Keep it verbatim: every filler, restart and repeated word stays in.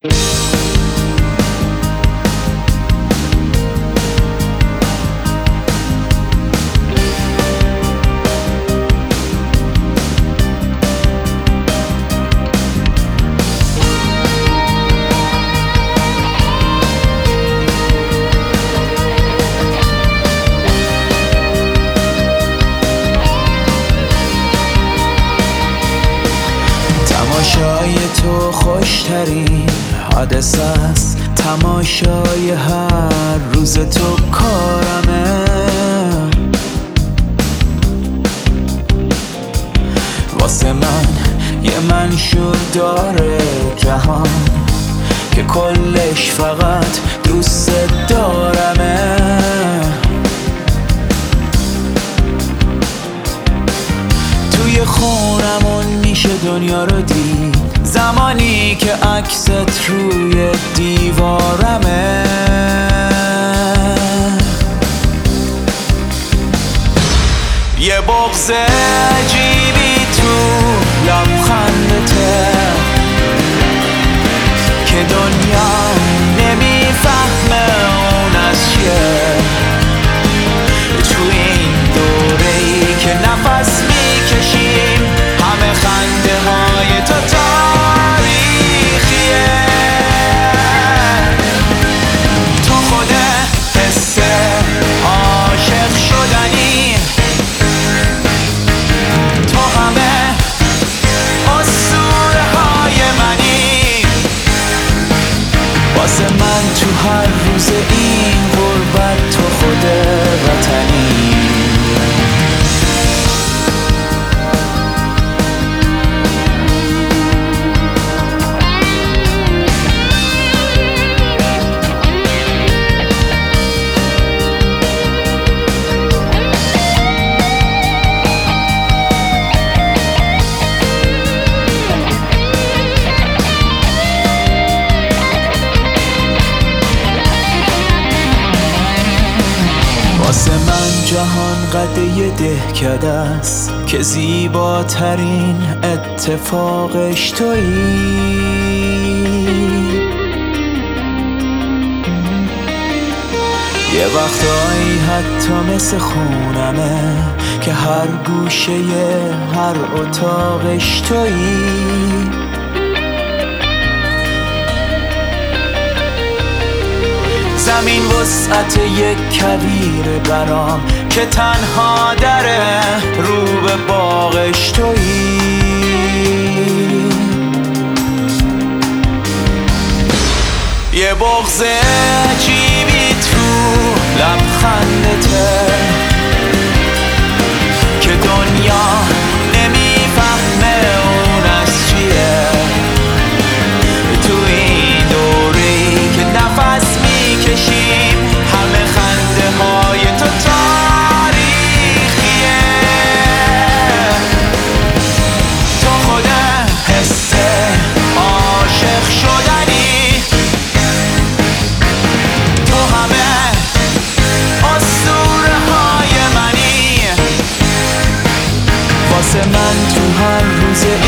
تماشای تو خوشترین حادثه است، تماشای هر روز تو کارمه. واسه من یه منشور داره جهان که کلش فقط دوست دارمه. توی خونمون میشه دنیا رو دید، زمانی که عکست روی دیوارمه. یه بغض عجیبی تو لبخندته که دنیا نمیفهمه اون از چیه. تو این دوره‌ای که نفس میکشیم همه خنده های تو تاریخیه. تو خود حس عاشق شدنی، تو همه اسطوره های منی. واسه من تو هر روز این غربت تو خود وطنی. واسه من جهان قده دهکده است که زیباترین اتفاقش تویی. یه وقتایی حتی مثل خونمه که هر گوشه هر اتاقش تویی. زمین وسعت یک کویر برام که تنها دره رو به باغش تویی. یه بغض عجیبی تو لبخندته که دنیا نمیفهمه اون از چیه. تو این دوره‌ای که نفس میکشیم همه خنده های تو تاریخیه. تو خود حس عاشق شدنی، تو همه اسطوره های منی. واسه من تو هر روز